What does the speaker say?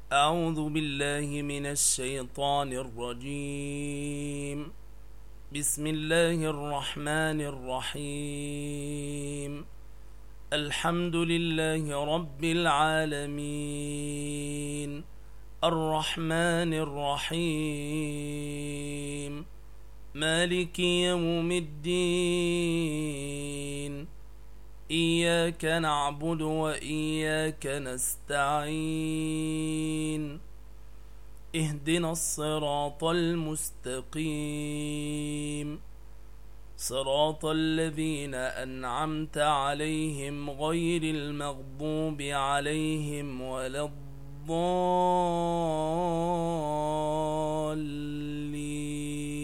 أعوذ بالله من الشيطان الرجيم. بسم الله الرحمن الرحيم. الحمد لله رب العالمين، الرحمن الرحيم، مالك يوم الدين. إياك نعبد وإياك نستعين. اهدنا الصراط المستقيم، صراط الذين أنعمت عليهم غير المغضوب عليهم ولا الضالين.